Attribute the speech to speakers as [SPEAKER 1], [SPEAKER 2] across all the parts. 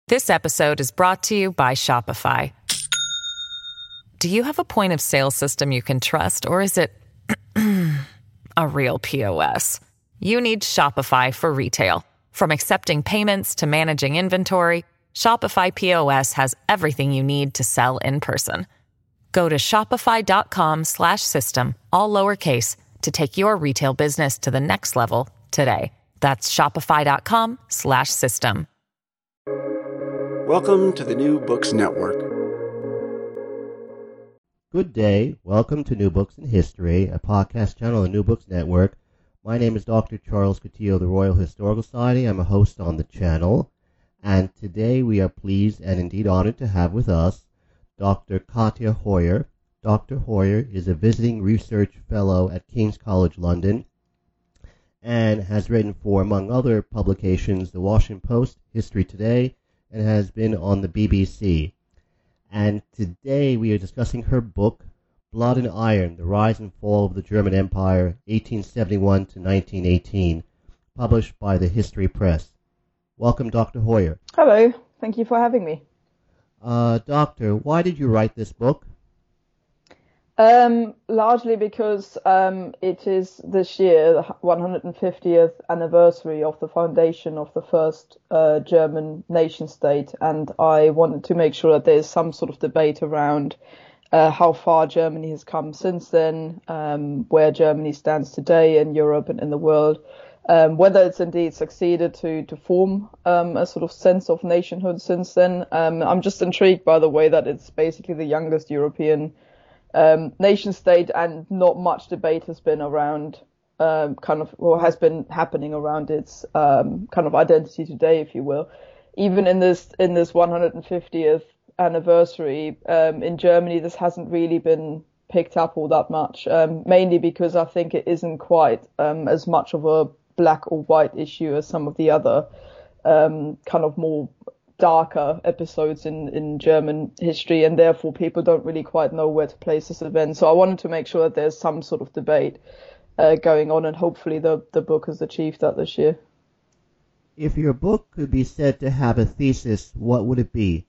[SPEAKER 1] This episode is brought to you by Shopify. Do you have a point of sale system you can trust, or is it a real POS? You need Shopify for retail. From accepting payments to managing inventory, Shopify POS has everything you need to sell in person. Go to shopify.com/system, all lowercase, to take your retail business to the next level today. That's shopify.com/system.
[SPEAKER 2] Welcome to the New Books Network.
[SPEAKER 3] Good day. Welcome to New Books in History, a podcast channel on the New Books Network. My name is Dr. Charles Coutinho of the Royal Historical Society. I'm a host on the channel. And today we are pleased and indeed honored to have with us Dr. Katja Hoyer. Dr. Hoyer is a visiting research fellow at King's College London and has written for, among other publications, The Washington Post, History Today, and has been on the BBC. And today we are discussing her book, Blood and Iron, The Rise and Fall of the German Empire, 1871 to 1918, published by the History Press. Welcome, Dr. Hoyer.
[SPEAKER 4] Hello. Thank you for having me.
[SPEAKER 3] Doctor, why did you write this book?
[SPEAKER 4] Largely because it is this year the 150th anniversary of the foundation of the first German nation state, and I wanted to make sure that there's some sort of debate around how far Germany has come since then, where Germany stands today in Europe and in the world, whether it's indeed succeeded to form a sort of sense of nationhood since then. I'm just intrigued by the way that it's basically the youngest European nation state, and not much debate has been around has been happening around its kind of identity today, if you will. Even in this 150th anniversary in Germany, this hasn't really been picked up all that much, mainly because I think it isn't quite as much of a black or white issue as some of the other kind of more darker episodes in German history, and therefore people don't really quite know where to place this event. So I wanted to make sure that there's some sort of debate going on, and hopefully the book has achieved that this year.
[SPEAKER 3] If your book could be said to have a thesis, what would it be?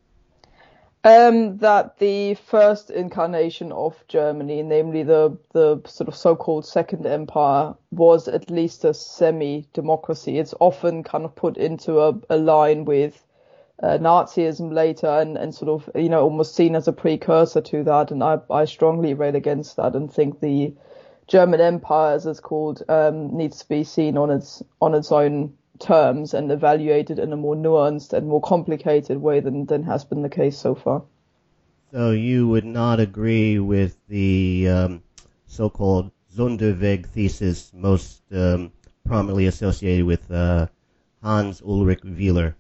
[SPEAKER 4] That the first incarnation of Germany, namely the sort of so-called Second Empire, was at least a semi-democracy. It's often kind of put into a line with Nazism later, and sort of, almost seen as a precursor to that. And I strongly rail against that and think the German Empire, as it's called, needs to be seen on its own terms and evaluated in a more nuanced and more complicated way than has been the case so far.
[SPEAKER 3] So you would not agree with the so-called Sonderweg thesis, most prominently associated with Hans Ulrich Wieler?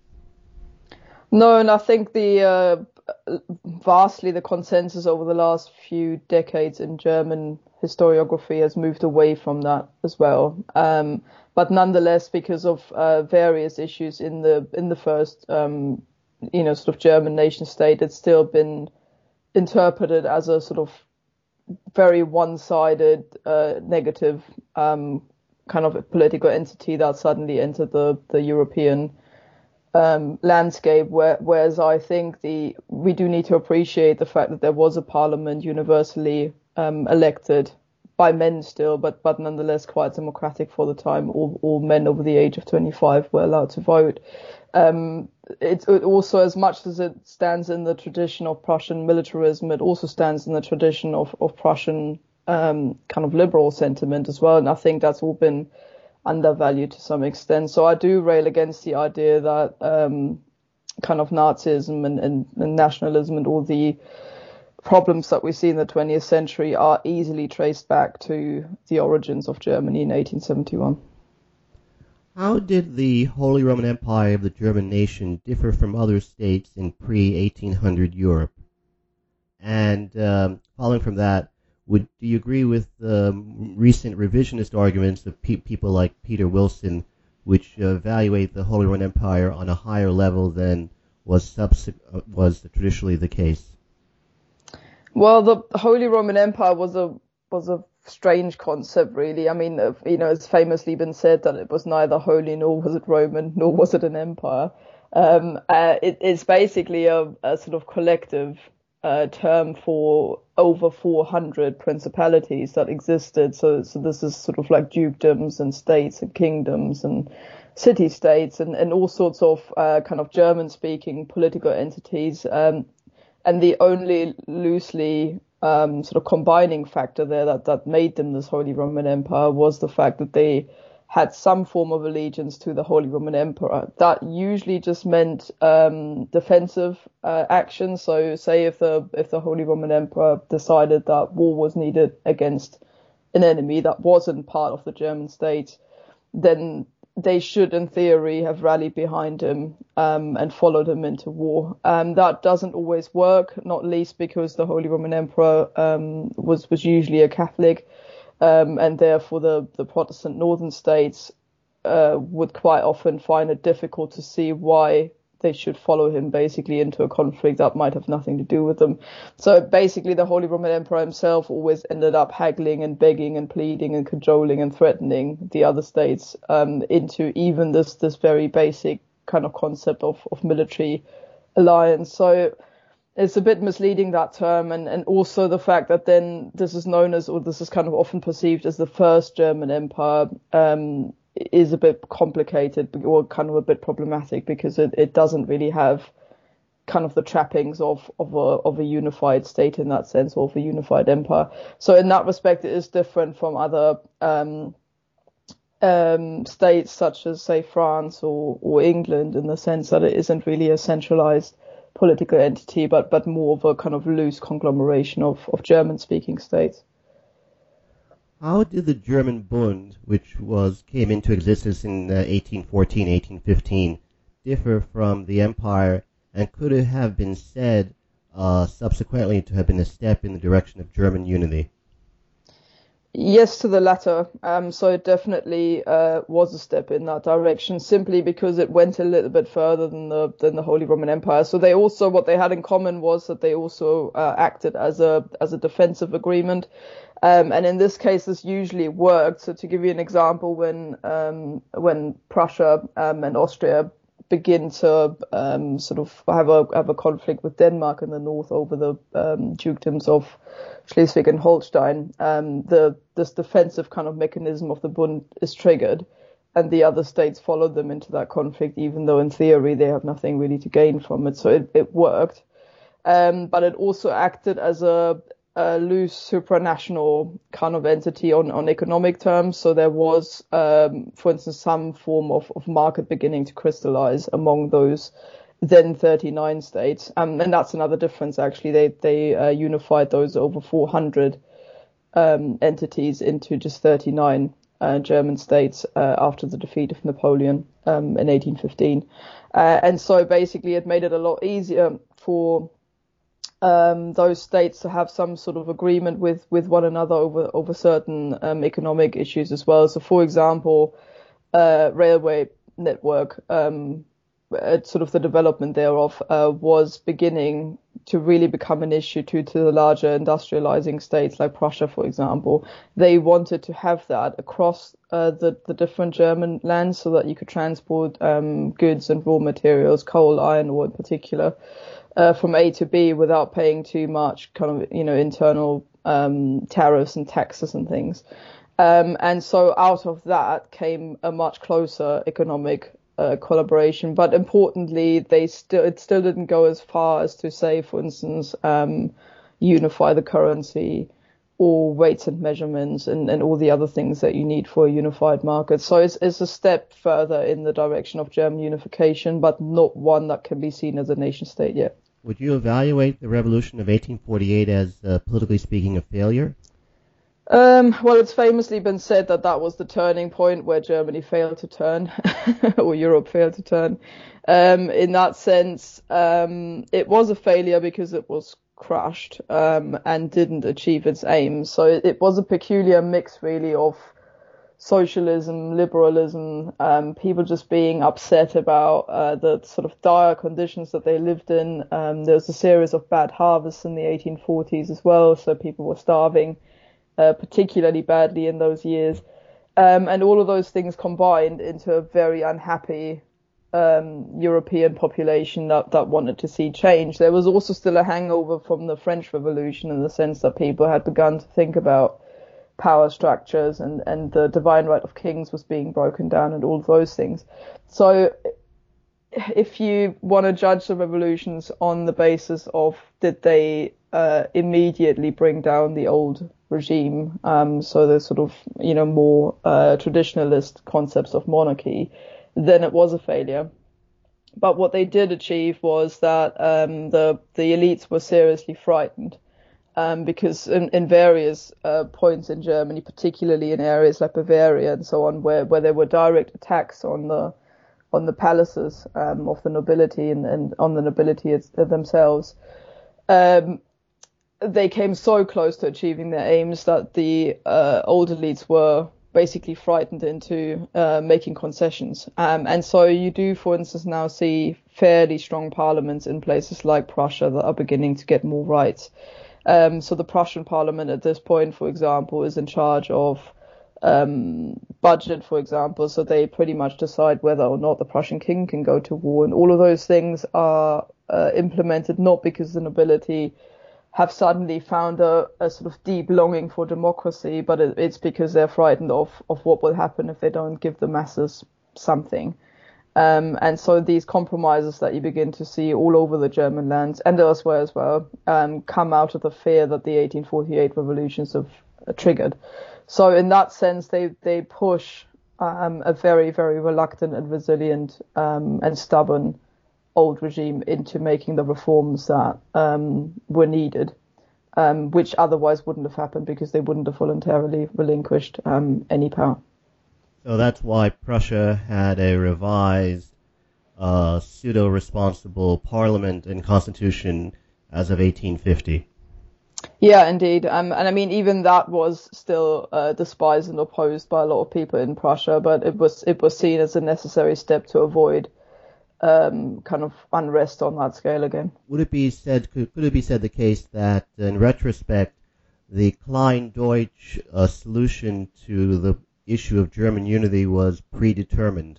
[SPEAKER 4] No, and I think the vastly the consensus over the last few decades in German historiography has moved away from that as well. But nonetheless, because of various issues in the first, sort of German nation state, it's still been interpreted as a sort of very one-sided, negative kind of political entity that suddenly entered the European landscape. Whereas I think we do need to appreciate the fact that there was a parliament universally elected by men still, but nonetheless quite democratic for the time. All men over the age of 25 were allowed to vote. It also, as much as it stands in the tradition of Prussian militarism, it also stands in the tradition of Prussian kind of liberal sentiment as well. And I think that's all been undervalued to some extent. So I do rail against the idea that kind of Nazism and nationalism and all the problems that we see in the 20th century are easily traced back to the origins of Germany in 1871.
[SPEAKER 3] How did the Holy Roman Empire of the German nation differ from other states in pre-1800 Europe? And following from that, do you agree with recent revisionist arguments of people like Peter Wilson, which evaluate the Holy Roman Empire on a higher level than was traditionally the case?
[SPEAKER 4] Well, the Holy Roman Empire was a strange concept, really. I mean, it's famously been said that it was neither holy nor was it Roman, nor was it an empire. It's basically a sort of collective term for over 400 principalities that existed. So this is sort of like dukedoms and states and kingdoms and city-states and all sorts of kind of German-speaking political entities. And the only loosely sort of combining factor there that made them this Holy Roman Empire was the fact that they had some form of allegiance to the Holy Roman Emperor. That usually just meant defensive action. So say if the Holy Roman Emperor decided that war was needed against an enemy that wasn't part of the German state, then they should, in theory, have rallied behind him and followed him into war. That doesn't always work, not least because the Holy Roman Emperor was usually a Catholic. And therefore the Protestant northern states would quite often find it difficult to see why they should follow him basically into a conflict that might have nothing to do with them. So basically the Holy Roman Emperor himself always ended up haggling and begging and pleading and cajoling and threatening the other states into even this very basic kind of concept of military alliance. So it's a bit misleading, that term, and also the fact that then this is known as, or this is kind of often perceived as the first German empire, is a bit complicated or kind of a bit problematic because it doesn't really have kind of the trappings of a unified state in that sense, or of a unified empire. So in that respect, it is different from other states such as, say, France or England, in the sense that it isn't really a centralized political entity, but more of a kind of loose conglomeration of German-speaking states.
[SPEAKER 3] How did the German Bund, which came into existence in 1814, 1815, differ from the empire, and could it have been said subsequently to have been a step in the direction of German unity?
[SPEAKER 4] Yes, to the latter. So it definitely was a step in that direction, simply because it went a little bit further than the Holy Roman Empire. So they also, what they had in common was that they also acted as a defensive agreement, and in this case, this usually worked. So to give you an example, when Prussia and Austria begin to sort of have a conflict with Denmark in the north over the dukedoms of Schleswig and Holstein, this defensive kind of mechanism of the Bund is triggered, and the other states follow them into that conflict, even though in theory they have nothing really to gain from it. So it worked, but it also acted as a loose supranational kind of entity on economic terms. So there was, for instance, some form of market beginning to crystallize among those then 39 states. And that's another difference, actually. They unified those over 400 entities into just 39 German states after the defeat of Napoleon in 1815. And so basically it made it a lot easier for those states to have some sort of agreement with one another over certain economic issues as well. So, for example, railway network, sort of the development thereof was beginning to really become an issue to the larger industrializing states like Prussia, for example. They wanted to have that across the different German lands so that you could transport goods and raw materials, coal, iron ore in particular, from A to B without paying too much kind of, internal tariffs and taxes and things. And so out of that came a much closer economic collaboration. But importantly, it still didn't go as far as to say, for instance, unify the currency or weights and measurements and all the other things that you need for a unified market. So it's a step further in the direction of German unification, but not one that can be seen as a nation state yet.
[SPEAKER 3] Would you evaluate the revolution of 1848 as, politically speaking, a failure?
[SPEAKER 4] Well, it's famously been said that was the turning point where Germany failed to turn, or Europe failed to turn. In that sense, it was a failure because it was crushed and didn't achieve its aims. So it was a peculiar mix, really, of socialism, liberalism, people just being upset about the sort of dire conditions that they lived in. There was a series of bad harvests in the 1840s as well, so people were starving particularly badly in those years. And all of those things combined into a very unhappy European population that wanted to see change. There was also still a hangover from the French Revolution, in the sense that people had begun to think about power structures, and the divine right of kings was being broken down, and all of those things. So if you want to judge the revolutions on the basis of did they immediately bring down the old regime, so the sort of, more traditionalist concepts of monarchy, then it was a failure. But what they did achieve was that the elites were seriously frightened, because in various points in Germany, particularly in areas like Bavaria and so on, where there were direct attacks on the palaces of the nobility and on the nobility themselves, they came so close to achieving their aims that the old elites were basically frightened into making concessions. And so you do, for instance, now see fairly strong parliaments in places like Prussia that are beginning to get more rights. So the Prussian parliament at this point, for example, is in charge of budget, for example. So they pretty much decide whether or not the Prussian king can go to war. And all of those things are implemented not because the nobility have suddenly found a sort of deep longing for democracy, but it's because they're frightened of what will happen if they don't give the masses something. And so these compromises that you begin to see all over the German lands and elsewhere as well, come out of the fear that the 1848 revolutions have triggered. So in that sense, they push a very, very reluctant and resilient and stubborn old regime into making the reforms that were needed, which otherwise wouldn't have happened because they wouldn't have voluntarily relinquished any power.
[SPEAKER 3] So that's why Prussia had a revised, pseudo-responsible parliament and constitution as of 1850.
[SPEAKER 4] Yeah, indeed. And I mean, even that was still despised and opposed by a lot of people in Prussia, but it was seen as a necessary step to avoid kind of unrest on that scale again.
[SPEAKER 3] Could it be said the case that, in retrospect, the Klein-Deutsch solution to the issue of German unity was predetermined?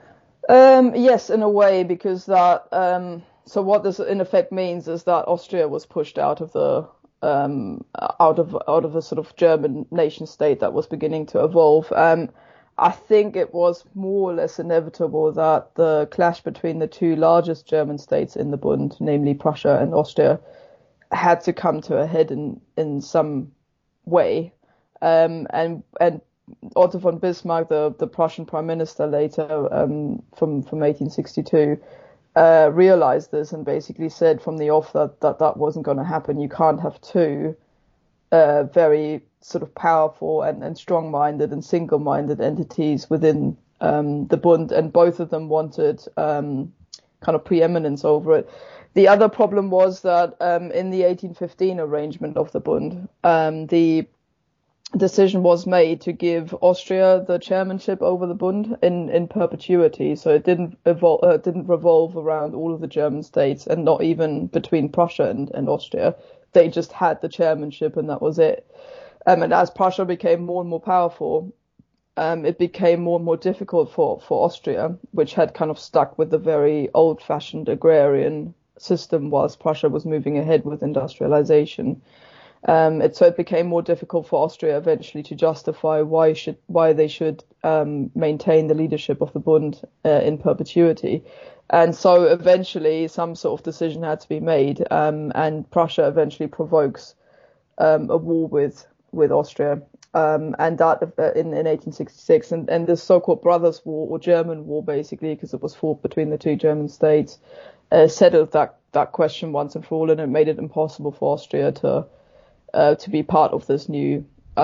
[SPEAKER 4] Yes, in a way, because that. So what this in effect means is that Austria was pushed out of the out of a sort of German nation state that was beginning to evolve. I think it was more or less inevitable that the clash between the two largest German states in the Bund, namely Prussia and Austria, had to come to a head in some way. And Otto von Bismarck, the Prussian prime minister later, from 1862, realized this and basically said from the off that wasn't going to happen. You can't have two very sort of powerful and strong-minded and single-minded entities within the Bund, and both of them wanted kind of preeminence over it. The other problem was that in the 1815 arrangement of the Bund, the decision was made to give Austria the chairmanship over the Bund in perpetuity. So it didn't revolve around all of the German states, and not even between Prussia and Austria. They just had the chairmanship, and that was it. And as Prussia became more and more powerful, it became more and more difficult for Austria, which had kind of stuck with the very old-fashioned agrarian system whilst Prussia was moving ahead with industrialization. So it became more difficult for Austria eventually to justify why they should maintain the leadership of the Bund in perpetuity. And so eventually some sort of decision had to be made, and Prussia eventually provokes a war with Austria, and that in 1866, and this so-called Brothers' War, or German War basically, because it was fought between the two German states, settled that question once and for all, and it made it impossible for Austria to be part of this new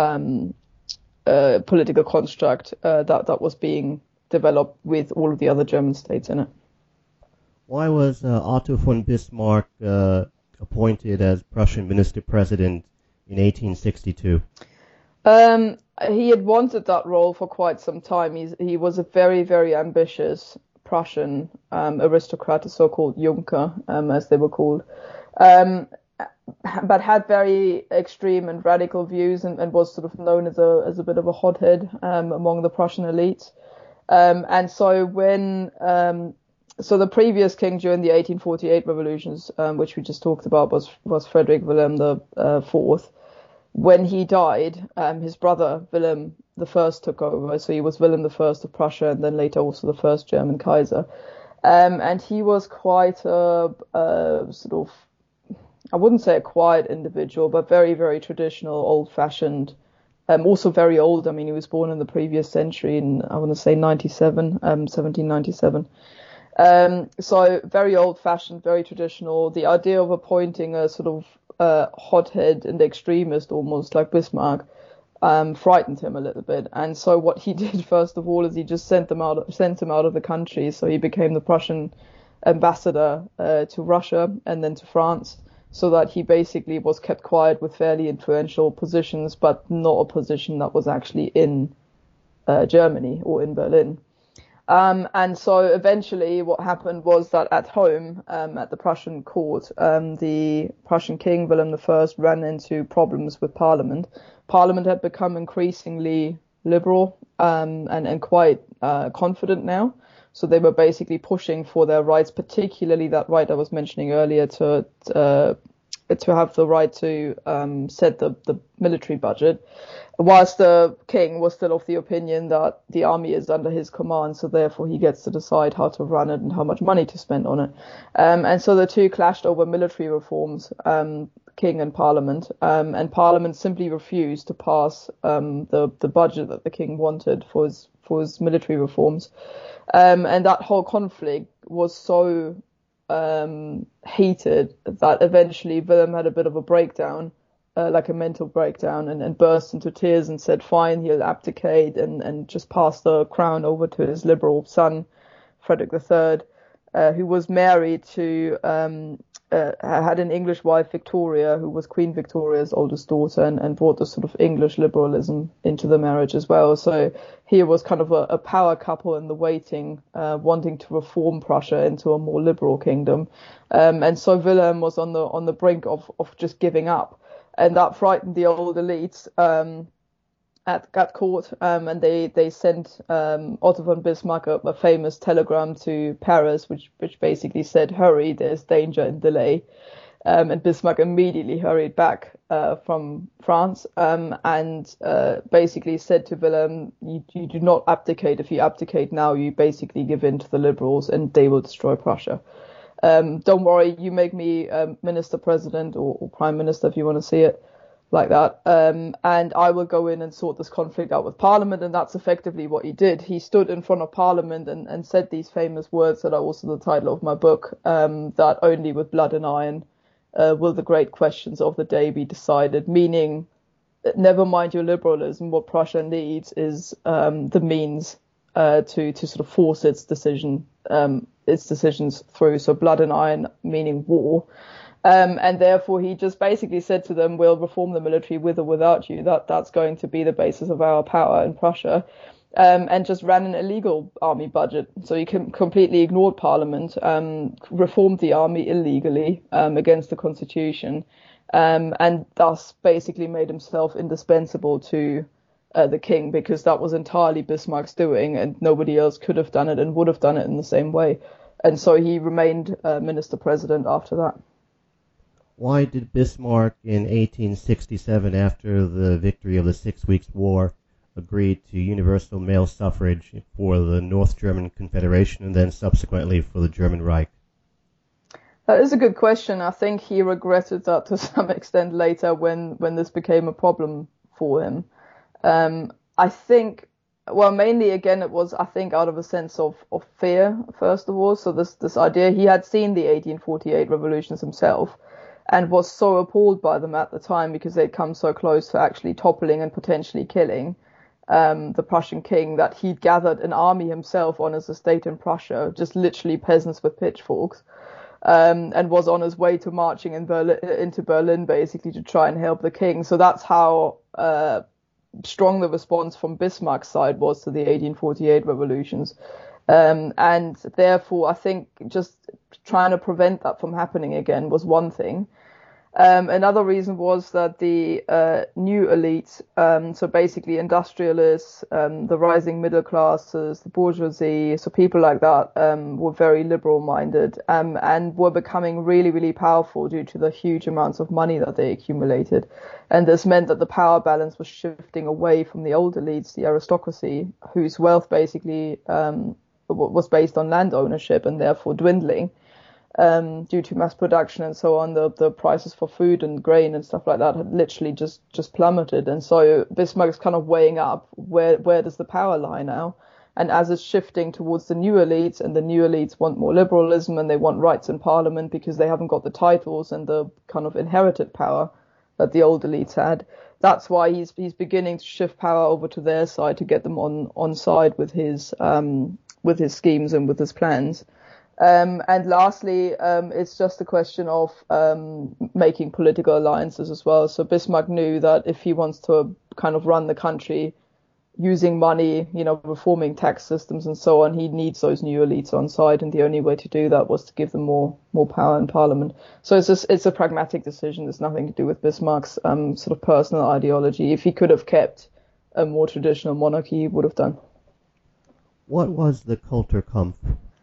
[SPEAKER 4] political construct that was being developed with all of the other German states in it.
[SPEAKER 3] Why was Otto von Bismarck appointed as Prussian minister-president in 1862?
[SPEAKER 4] He had wanted that role for quite some time. He was a very, very ambitious Prussian aristocrat, a so-called Junker, as they were called, but had very extreme and radical views, and was sort of known as a bit of a hothead among the Prussian elites. And so when So the previous king during the 1848 revolutions, which we just talked about, was Frederick William the Fourth. When he died, his brother William the First took over. So he was William the First of Prussia, and then later also the first German Kaiser. And he was quite a sort of, I wouldn't say a quiet individual, but very, very traditional, old-fashioned. Also very old. I mean, he was born in the previous century in, I want to say 1797. So very old-fashioned, very traditional. The idea of appointing a sort of hothead and extremist, almost like Bismarck, frightened him a little bit. And so what he did first of all is he just sent him out of the country. So he became the Prussian ambassador to Russia and then to France, so that he basically was kept quiet with fairly influential positions, but not a position that was actually in Germany or in Berlin. And so eventually what happened was that at home, at the Prussian court, the Prussian king, William I, ran into problems with Parliament. Parliament had become increasingly liberal and quite confident now. So they were basically pushing for their rights, particularly that right I was mentioning earlier to have the right to set the military budget, whilst the king was still of the opinion that the army is under his command, so therefore he gets to decide how to run it and how much money to spend on it. And so the two clashed over military reforms, king and parliament, and parliament simply refused to pass the budget that the king wanted for his military reforms. And that whole conflict was so heated that eventually William had a bit of a breakdown, like a mental breakdown, and burst into tears and said fine, he'll abdicate and just pass the crown over to his liberal son, Frederick III, who was married to, had an English wife, Victoria, who was Queen Victoria's oldest daughter, and brought the sort of English liberalism into the marriage as well. So here was kind of a power couple in the waiting, wanting to reform Prussia into a more liberal kingdom. And so Wilhelm was on the brink of just giving up. And that frightened the old elites at court, and they sent Otto von Bismarck a famous telegram to Paris, which basically said, "Hurry, there's danger and delay." And Bismarck immediately hurried back from France, and basically said to Wilhelm, "You do not abdicate. If you abdicate now, you basically give in to the liberals, and they will destroy Prussia. Don't worry, you make me minister president or prime minister if you want to see it like that, and I will go in and sort this conflict out with Parliament." And that's effectively what he did. He stood in front of Parliament and said these famous words that are also the title of my book, that only with blood and iron will the great questions of the day be decided, meaning never mind your liberalism, what Prussia needs is the means to sort of force its decisions through. So blood and iron meaning war. And therefore he just basically said to them, "We'll reform the military with or without you. That's going to be the basis of our power in Prussia." And just ran an illegal army budget. So he completely ignored Parliament, reformed the army illegally against the constitution, and thus basically made himself indispensable to the king, because that was entirely Bismarck's doing and nobody else could have done it and would have done it in the same way. And so he remained minister president after that.
[SPEAKER 3] Why did Bismarck in 1867, after the victory of the 6 Weeks' War, agree to universal male suffrage for the North German Confederation and then subsequently for the German Reich?
[SPEAKER 4] That is a good question. I think he regretted that to some extent later when this became a problem for him. I think, well, mainly again, it was, I think, out of a sense of fear, first of all. So this idea, he had seen the 1848 revolutions himself, and was so appalled by them at the time because they'd come so close to actually toppling and potentially killing the Prussian king, that he'd gathered an army himself on his estate in Prussia, just literally peasants with pitchforks, and was on his way to marching into Berlin basically to try and help the king. So that's how strong the response from Bismarck's side was to the 1848 revolutions. And therefore, I think just trying to prevent that from happening again was one thing. Another reason was that the new elite, so basically industrialists, the rising middle classes, the bourgeoisie, so people like that, were very liberal-minded, and were becoming really, really powerful due to the huge amounts of money that they accumulated. And this meant that the power balance was shifting away from the old elites, the aristocracy, whose wealth basically was based on land ownership and therefore dwindling. Due to mass production and so on, the prices for food and grain and stuff like that had literally just plummeted. And so Bismarck's kind of weighing up where does the power lie now? And as it's shifting towards the new elites, and the new elites want more liberalism and they want rights in parliament because they haven't got the titles and the kind of inherited power that the old elites had. That's why he's beginning to shift power over to their side to get them on side with his schemes and with his plans. And lastly, it's just a question of making political alliances as well. So Bismarck knew that if he wants to kind of run the country using money, reforming tax systems and so on, he needs those new elites on side. And the only way to do that was to give them more power in parliament. So it's a pragmatic decision. It's nothing to do with Bismarck's sort of personal ideology. If he could have kept a more traditional monarchy, he would have done.
[SPEAKER 3] What was the Kulturkampf?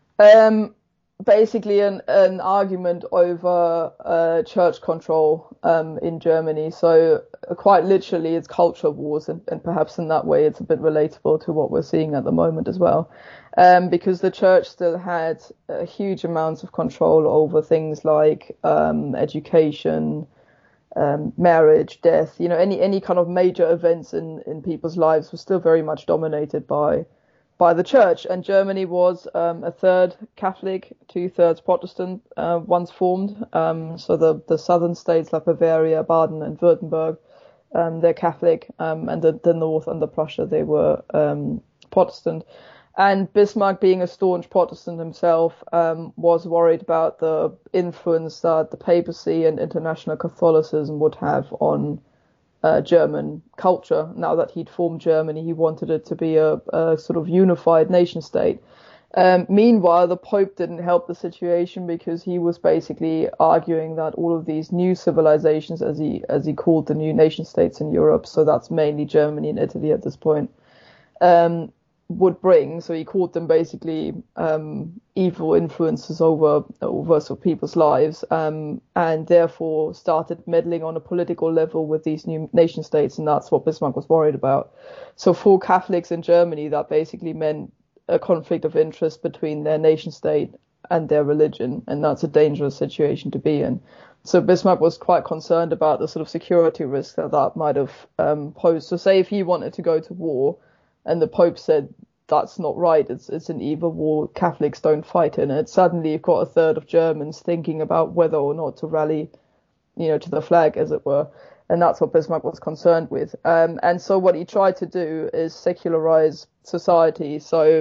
[SPEAKER 4] Basically an argument over church control in Germany. So quite literally it's culture wars, and perhaps in that way it's a bit relatable to what we're seeing at the moment as well. Because the church still had huge amounts of control over things like education, marriage, death, any kind of major events in people's lives were still very much dominated by the church. And Germany was a third Catholic, 2/3 Protestant once formed. So the southern states like Bavaria, Baden and Württemberg, they're Catholic, and the north under Prussia, they were Protestant. And Bismarck, being a staunch Protestant himself, was worried about the influence that the papacy and international Catholicism would have on German culture. Now that he'd formed Germany, he wanted it to be a sort of unified nation state. Meanwhile, the Pope didn't help the situation, because he was basically arguing that all of these new civilizations, as he called the new nation states in Europe, so that's mainly Germany and Italy at this point, would bring, so he called them basically evil influences over sort of people's lives, and therefore started meddling on a political level with these new nation states, and that's what Bismarck was worried about. So for Catholics in Germany, that basically meant a conflict of interest between their nation state and their religion, and that's a dangerous situation to be in. So Bismarck was quite concerned about the sort of security risk that might have posed. So say if he wanted to go to war, and the Pope said, that's not right, it's an evil war, Catholics don't fight in it, suddenly you've got a third of Germans thinking about whether or not to rally, to the flag, as it were. And that's what Bismarck was concerned with. And so what he tried to do is secularize society. So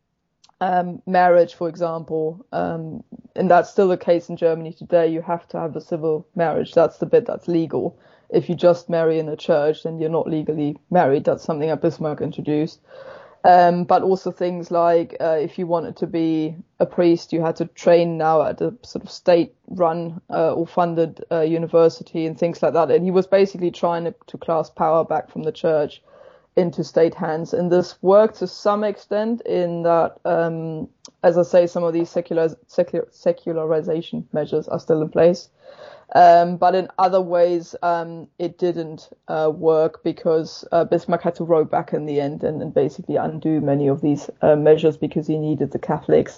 [SPEAKER 4] marriage, for example, and that's still the case in Germany today, you have to have a civil marriage. That's the bit that's legal. If you just marry in a church, then you're not legally married. That's something that Bismarck introduced. But also things like if you wanted to be a priest, you had to train now at a sort of state-run or funded university and things like that. And he was basically trying to clasp power back from the church into state hands. And this worked to some extent in that, as I say, some of these secularization measures are still in place. But in other ways, it didn't work, because Bismarck had to row back in the end and basically undo many of these measures, because he needed the Catholics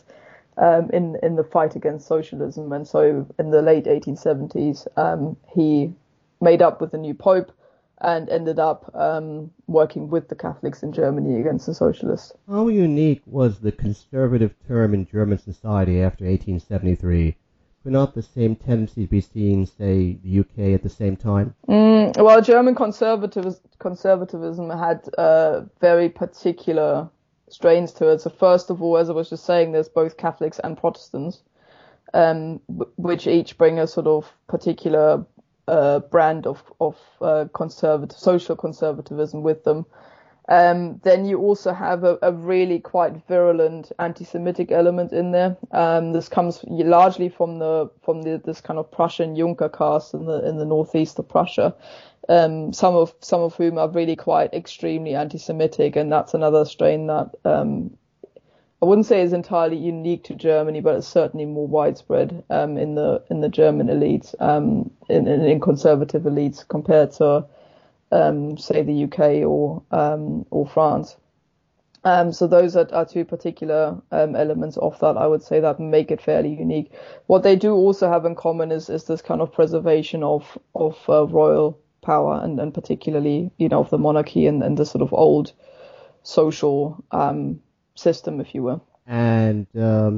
[SPEAKER 4] in the fight against socialism. And so in the late 1870s, he made up with the new Pope and ended up working with the Catholics in Germany against the socialists.
[SPEAKER 3] How unique was the conservative term in German society after 1873? Could not the same tendencies be seen, say, the UK at the same time?
[SPEAKER 4] Well, German conservatism had very particular strains to it. So first of all, as I was just saying, there's both Catholics and Protestants, which each bring a sort of particular brand of social conservatism with them. Then you also have a really quite virulent anti-Semitic element in there. This comes largely from this kind of Prussian Junker caste in the northeast of Prussia. Some of whom are really quite extremely anti-Semitic, and that's another strain that I wouldn't say is entirely unique to Germany, but it's certainly more widespread in the German elites, in conservative elites compared to say the UK or France. So those are two particular elements of that, I would say, that make it fairly unique. What they do also have in common is this kind of preservation of royal power, and particularly, of the monarchy and the sort of old social system, if you will.
[SPEAKER 3] And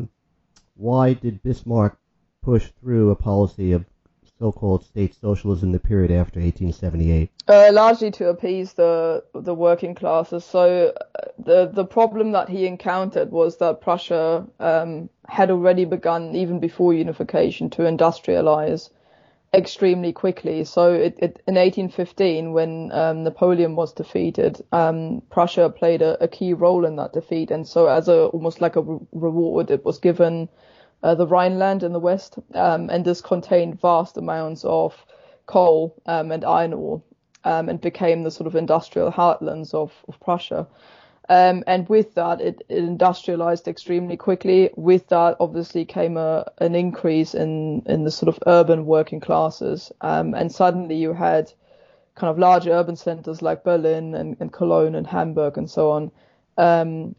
[SPEAKER 3] why did Bismarck push through a policy of so-called state socialism in the period after 1878?
[SPEAKER 4] Largely to appease the working classes. So the problem that he encountered was that Prussia had already begun, even before unification, to industrialize extremely quickly. So in 1815, when Napoleon was defeated, Prussia played a key role in that defeat, and so as almost like a reward, it was given the Rhineland in the west, and this contained vast amounts of coal and iron ore, and became the sort of industrial heartlands of Prussia. And with that, it industrialized extremely quickly. With that, obviously, came an increase in the sort of urban working classes. And suddenly you had kind of large urban centers like Berlin and Cologne and Hamburg and so on,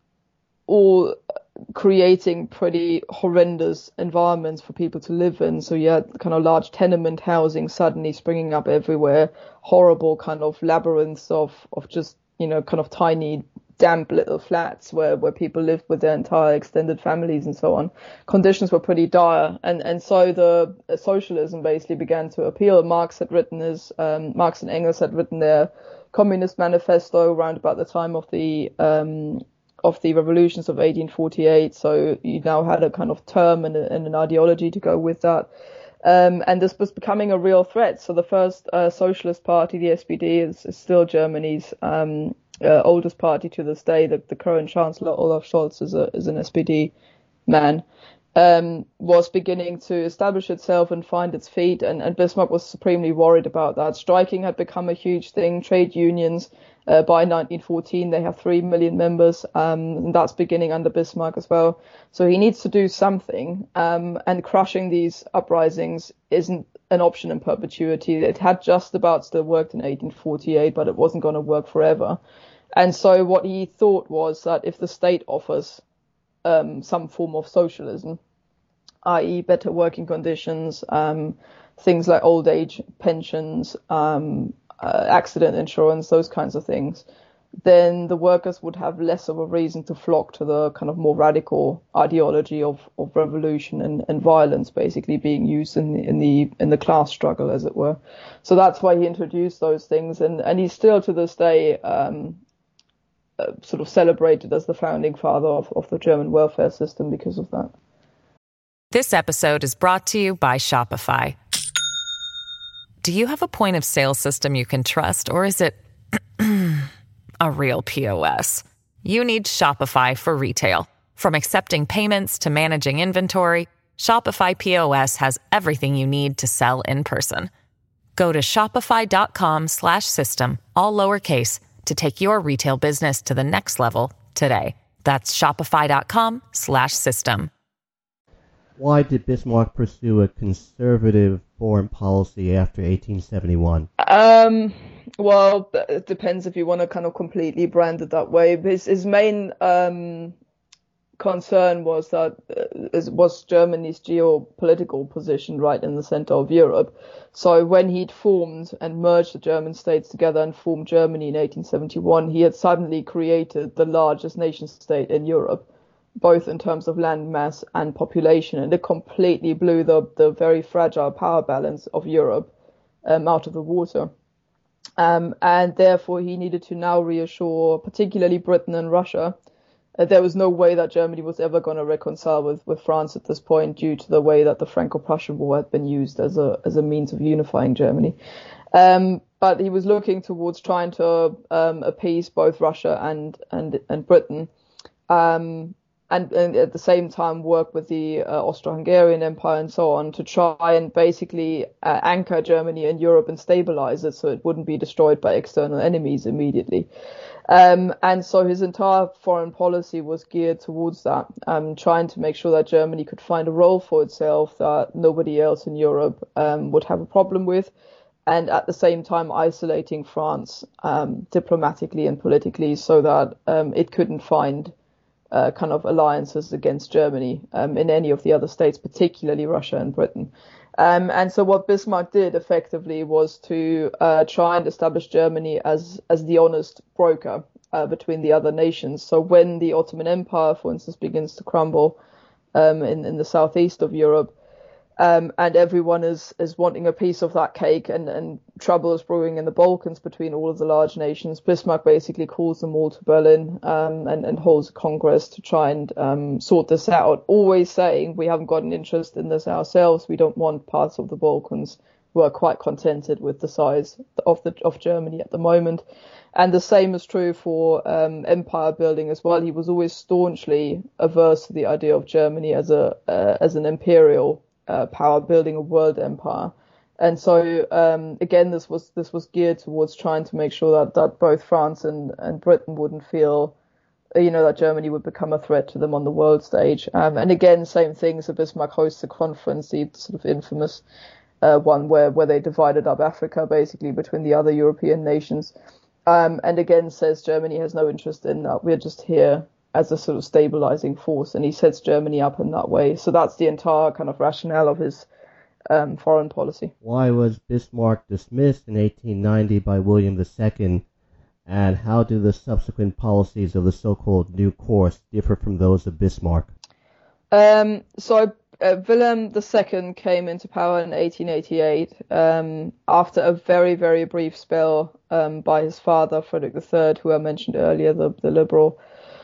[SPEAKER 4] all creating pretty horrendous environments for people to live in. So you had kind of large tenement housing suddenly springing up everywhere, horrible kind of labyrinths of just, kind of tiny, damp little flats where people lived with their entire extended families and so on. Conditions were pretty dire, and so the socialism basically began to appeal. Marx and Engels had written their Communist Manifesto around about the time of the revolutions of 1848. So you now had a kind of term and an ideology to go with that. And this was becoming a real threat. So the first socialist party, the SPD, is still Germany's oldest party to this day. The current chancellor, Olaf Scholz, is an SPD man. Was beginning to establish itself and find its feet, and Bismarck was supremely worried about that. Striking had become a huge thing. Trade unions, by 1914, they have 3 million members, and that's beginning under Bismarck as well. So he needs to do something, and crushing these uprisings isn't an option in perpetuity. It had just about still worked in 1848, but it wasn't going to work forever. And so what he thought was that if the state offers some form of socialism, i.e. better working conditions, things like old age pensions, accident insurance, those kinds of things, then the workers would have less of a reason to flock to the kind of more radical ideology of revolution and violence basically being used in the class struggle, as it were. So that's why he introduced those things, and he's still to this day sort of celebrated as the founding father of the German welfare system because of that.
[SPEAKER 1] This episode is brought to you by Shopify. Do you have a point of sale system you can trust, or is it a real POS? You need Shopify for retail. From accepting payments to managing inventory, Shopify POS has everything you need to sell in person. Go to shopify.com/system, all lowercase, to take your retail business to the next level today. That's shopify.com/system.
[SPEAKER 3] Why did Bismarck pursue a conservative foreign policy after 1871?
[SPEAKER 4] Well, it depends if you want to kind of completely brand it that way. His main concern was that was Germany's geopolitical position right in the center of Europe. So when he'd formed and merged the German states together and formed Germany in 1871, he had suddenly created the largest nation state in Europe, both in terms of land mass and population, and it completely blew the very fragile power balance of Europe out of the water. And therefore he needed to now reassure particularly Britain and Russia. There was no way that Germany was ever going to reconcile with France at this point, due to the way that the Franco-Prussian War had been used as a means of unifying Germany. but he was looking towards trying to appease both Russia and Britain, and at the same time work with the Austro-Hungarian Empire and so on to try and basically anchor Germany in Europe and stabilize it so it wouldn't be destroyed by external enemies immediately. And so his entire foreign policy was geared towards that, trying to make sure that Germany could find a role for itself that nobody else in Europe would have a problem with, and at the same time isolating France diplomatically and politically so that it couldn't find kind of alliances against Germany in any of the other states, particularly Russia and Britain. And so what Bismarck did effectively was to try and establish Germany as the honest broker between the other nations. So when the Ottoman Empire, for instance, begins to crumble in the southeast of Europe, and everyone is wanting a piece of that cake, and trouble is brewing in the Balkans between all of the large nations, Bismarck basically calls them all to Berlin and holds a congress to try and sort this out, always saying we haven't got an interest in this ourselves. We don't want parts of the Balkans who are quite contented with the size of Germany at the moment. And the same is true for empire building as well. He was always staunchly averse to the idea of Germany as an imperial power building a world empire. And so again, this was geared towards trying to make sure that both France and Britain wouldn't feel that Germany would become a threat to them on the world stage. And again, same thing. So Bismarck hosts a conference, the sort of infamous one where they divided up Africa basically between the other European nations. And again says Germany has no interest in that. We're just here as a sort of stabilizing force, and he sets Germany up in that way. So that's the entire kind of rationale of his foreign policy.
[SPEAKER 3] Why was Bismarck dismissed in 1890 by William II, and how do the subsequent policies of the so-called New Course differ from those of Bismarck?
[SPEAKER 4] So Wilhelm II came into power in 1888 after a very, very brief spell by his father, Frederick III, who I mentioned earlier, the liberal,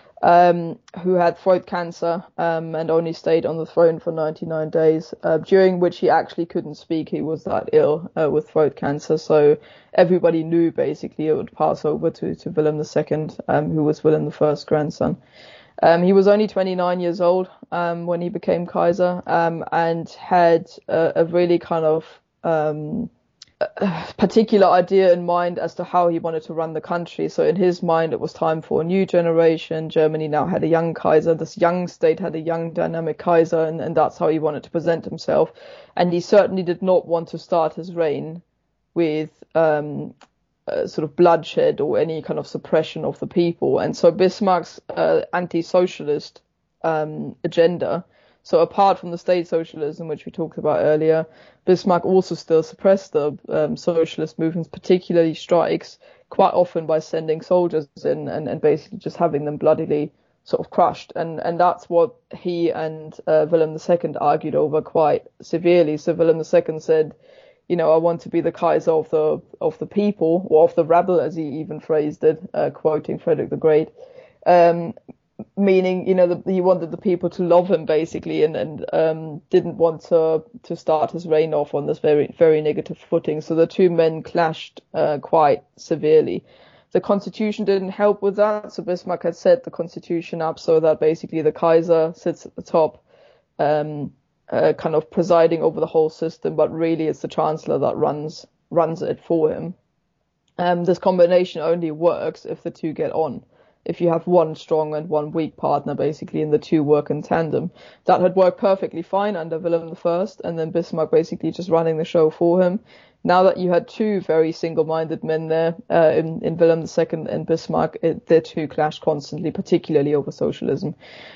[SPEAKER 4] who had throat cancer and only stayed on the throne for 99 days, during which he actually couldn't speak. He was that ill with throat cancer. So everybody knew basically it would pass over to Wilhelm II, who was Wilhelm I's grandson. He was only 29 years old when he became Kaiser, and had a really kind of particular idea in mind as to how he wanted to run the country. So in his mind, it was time for a new generation. Germany now had a young Kaiser. This young state had a young, dynamic Kaiser, and that's how he wanted to present himself. And he certainly did not want to start his reign with sort of bloodshed or any kind of suppression of the people. And so Bismarck's anti-socialist agenda, so apart from the state socialism, which we talked about earlier, Bismarck also still suppressed the socialist movements, particularly strikes, quite often by sending soldiers in and basically just having them bloodily sort of crushed. And that's what he and Wilhelm II argued over quite severely. So Wilhelm II said, I want to be the Kaiser of the people, or of the rabble, as he even phrased it, quoting Frederick the Great. Meaning, he wanted the people to love him basically, and didn't want to start his reign off on this very, very negative footing. So the two men clashed quite severely. The constitution didn't help with that. So Bismarck had set the constitution up so that basically the Kaiser sits at the top, kind of presiding over the whole system, but really it's the chancellor that runs it for him. This combination only works if the two get on. If you have one strong and one weak partner, basically, and the two work in tandem. That had worked perfectly fine under Wilhelm I, and then Bismarck basically just running the show for him. Now that you had two very single-minded men there, in Wilhelm II and Bismarck, their two clashed constantly, particularly over socialism.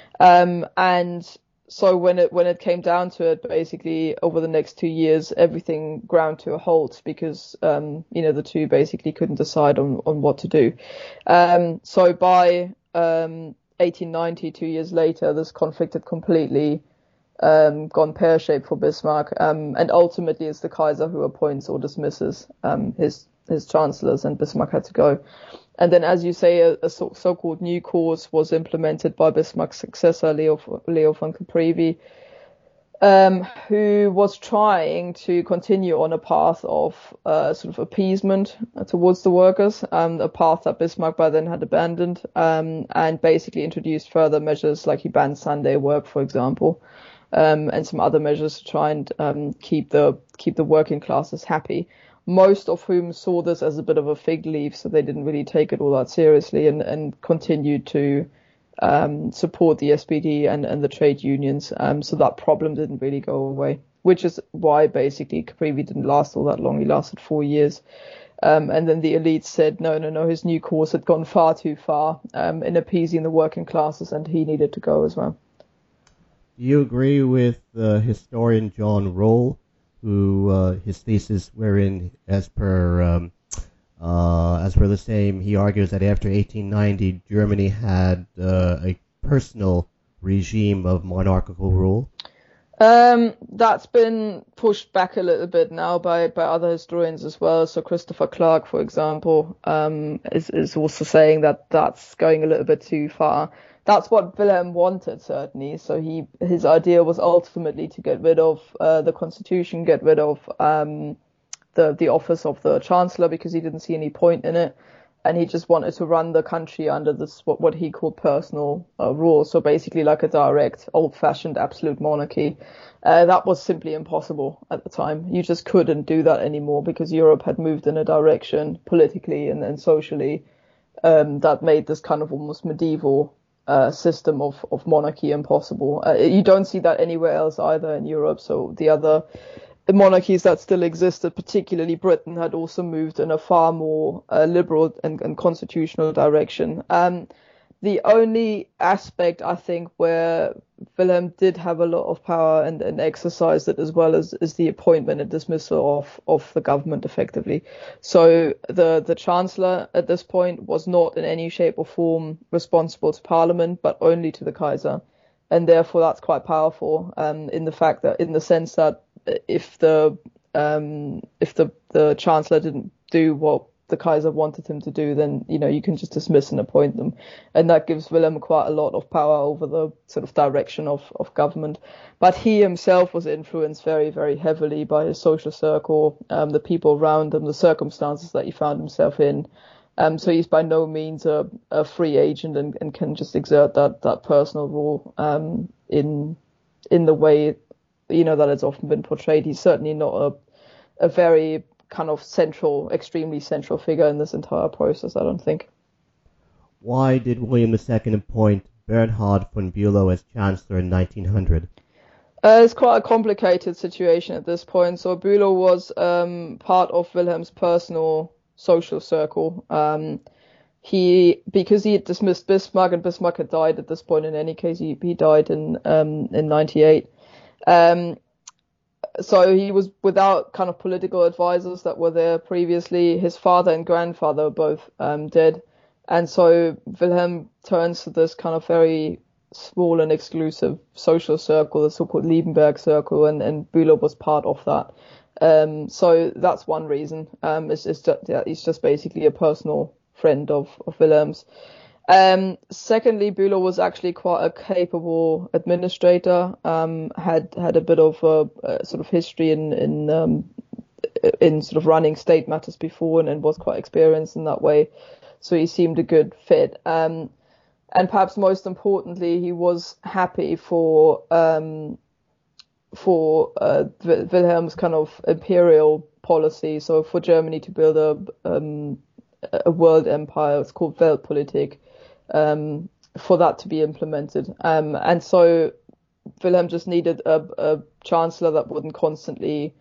[SPEAKER 4] And so when it came down to it, basically over the next 2 years, everything ground to a halt because the two basically couldn't decide on what to do. So by 1890, 2 years later, this conflict had completely gone pear-shaped for Bismarck, and ultimately it's the Kaiser who appoints or dismisses his chancellors, and Bismarck had to go. And then, as you say, a so-called new course was implemented by Bismarck's successor, Leo von Caprivi, who was trying to continue on a path of sort of appeasement towards the workers, a path that Bismarck by then had abandoned, and basically introduced further measures like he banned Sunday work, for example, and some other measures to try and keep the working classes happy. Most of whom saw this as a bit of a fig leaf, so they didn't really take it all that seriously and continued to support the SPD and the trade unions. So that problem didn't really go away, which is why basically Caprivi didn't last all that long. He lasted 4 years. And then the elites said, no, his new course had gone far too far in appeasing the working classes, and he needed to go as well.
[SPEAKER 3] Do you agree with historian John Roll, who his thesis wherein, as per the same, he argues that after 1890, Germany had a personal regime of monarchical rule?
[SPEAKER 4] That's been pushed back a little bit now by other historians as well. So Christopher Clark, for example, is also saying that that's going a little bit too far. That's what Wilhelm wanted, certainly. So his idea was ultimately to get rid of the constitution, get rid of the office of the chancellor, because he didn't see any point in it, and he just wanted to run the country under this what he called personal rule. So basically like a direct, old-fashioned absolute monarchy. That was simply impossible at the time. You just couldn't do that anymore because Europe had moved in a direction politically and socially that made this kind of almost medieval system of monarchy impossible. You don't see that anywhere else either in Europe. So the monarchies that still existed, particularly Britain, had also moved in a far more liberal and constitutional direction. The only aspect, I think, where Wilhelm did have a lot of power and exercised it as well is the appointment and dismissal of the government, effectively. So the Chancellor at this point was not in any shape or form responsible to Parliament, but only to the Kaiser. And therefore that's quite powerful in the sense that if the Chancellor didn't do what the Kaiser wanted him to do, then you can just dismiss and appoint them, and that gives Wilhelm quite a lot of power over the sort of direction of government. But he himself was influenced very, very heavily by his social circle, the people around him, the circumstances that he found himself in. So he's by no means a free agent and can just exert that personal rule in the way that it's often been portrayed. He's certainly not a very kind of extremely central figure in this entire process, I don't think.
[SPEAKER 3] Why did William II appoint Bernhard von Bülow as Chancellor in 1900?
[SPEAKER 4] It's quite a complicated situation at this point. So Bülow was part of Wilhelm's personal social circle. Because he had dismissed Bismarck, and Bismarck had died at this point in any case. He died in 98. So he was without kind of political advisors that were there previously. His father and grandfather were both dead. And so Wilhelm turns to this kind of very small and exclusive social circle, the so-called Liebenberg circle, and Bülow was part of that. So that's one reason. He's just basically a personal friend of Wilhelm's. Secondly, Bülow was actually quite a capable administrator, had a bit of a sort of history in sort of running state matters before and was quite experienced in that way. So he seemed a good fit. And perhaps most importantly, he was happy for Wilhelm's kind of imperial policy. So for Germany to build a world empire, it's called Weltpolitik, for that to be implemented. And so Wilhelm just needed a chancellor that wouldn't constantly,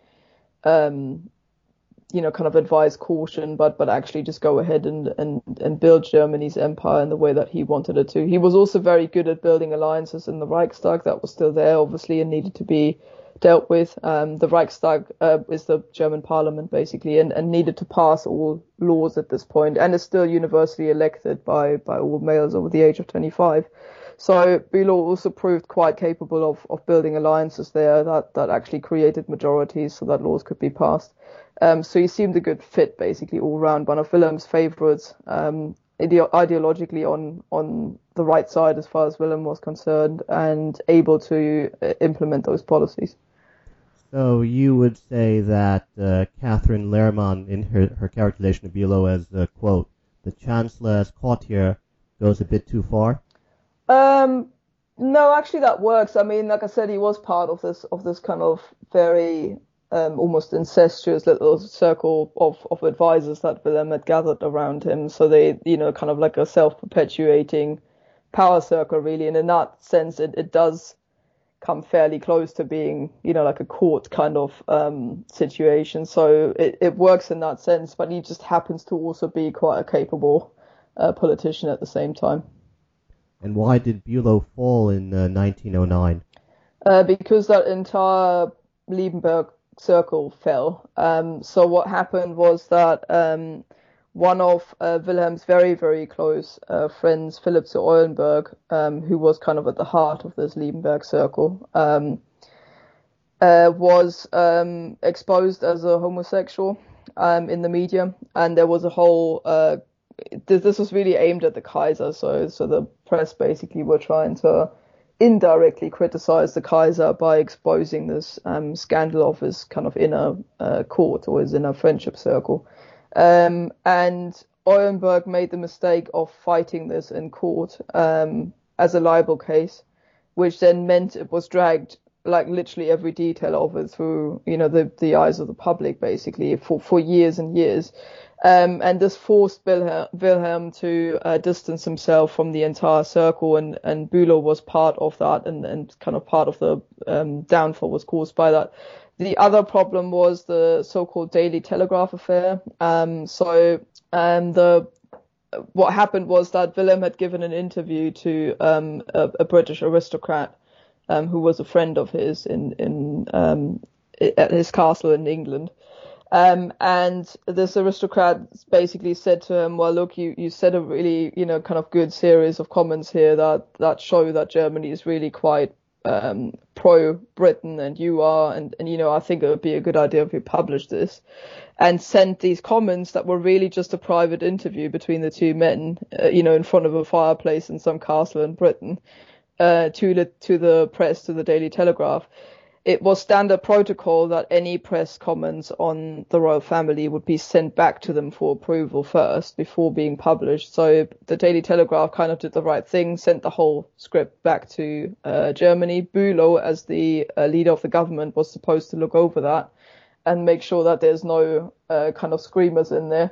[SPEAKER 4] kind of advise caution, but actually just go ahead and build Germany's empire in the way that he wanted it to. He was also very good at building alliances in the Reichstag. That was still there, obviously, and needed to be dealt with. The Reichstag is the German parliament, basically, and needed to pass all laws at this point, and is still universally elected by all males over the age of 25. So Bülow also proved quite capable of building alliances there that actually created majorities so that laws could be passed. So he seemed a good fit, basically, all round. One of Wilhelm's favourites ideologically on the right side as far as Wilhelm was concerned, and able to implement those policies.
[SPEAKER 3] So you would say that Catherine Lehrmann, in her characterization of Bülow as, quote, the Chancellor as courtier, goes a bit too far?
[SPEAKER 4] No, actually that works. I mean, like I said, he was part of this kind of very almost incestuous little circle of advisors that Wilhelm had gathered around him. So they, kind of like a self-perpetuating power circle, really. And in that sense, it does come fairly close to being, like a court kind of situation. So it works in that sense, but he just happens to also be quite a capable politician at the same time.
[SPEAKER 3] And why did Bülow fall in 1909?
[SPEAKER 4] Because that entire Liebenberg circle fell. So what happened was that one of Wilhelm's very, very close friends, Philipp zu Eulenburg, who was kind of at the heart of this Liebenberg circle, was exposed as a homosexual in the media, and there was a whole this was really aimed at the Kaiser, so the press basically were trying to indirectly criticize the Kaiser by exposing this scandal of his kind of inner court, or his inner friendship circle. And Eulenburg made the mistake of fighting this in court as a libel case, which then meant it was dragged, like literally every detail of it, through the eyes of the public, basically for years and years. And this forced Wilhelm to distance himself from the entire circle, and Bülow was part of that, and kind of part of the downfall was caused by that. The other problem was the so-called Daily Telegraph affair. What happened was that Wilhelm had given an interview to a British aristocrat who was a friend of his at his castle in England. And this aristocrat basically said to him, well, look, you said a really, kind of good series of comments here that show that Germany is really quite pro-Britain, and you are, and I think it would be a good idea if you published this, and sent these comments that were really just a private interview between the two men, in front of a fireplace in some castle in Britain, to the press, to the Daily Telegraph. It was standard protocol that any press comments on the royal family would be sent back to them for approval first before being published. So the Daily Telegraph kind of did the right thing, sent the whole script back to Germany. Bülow, as the leader of the government, was supposed to look over that and make sure that there's no kind of screamers in there.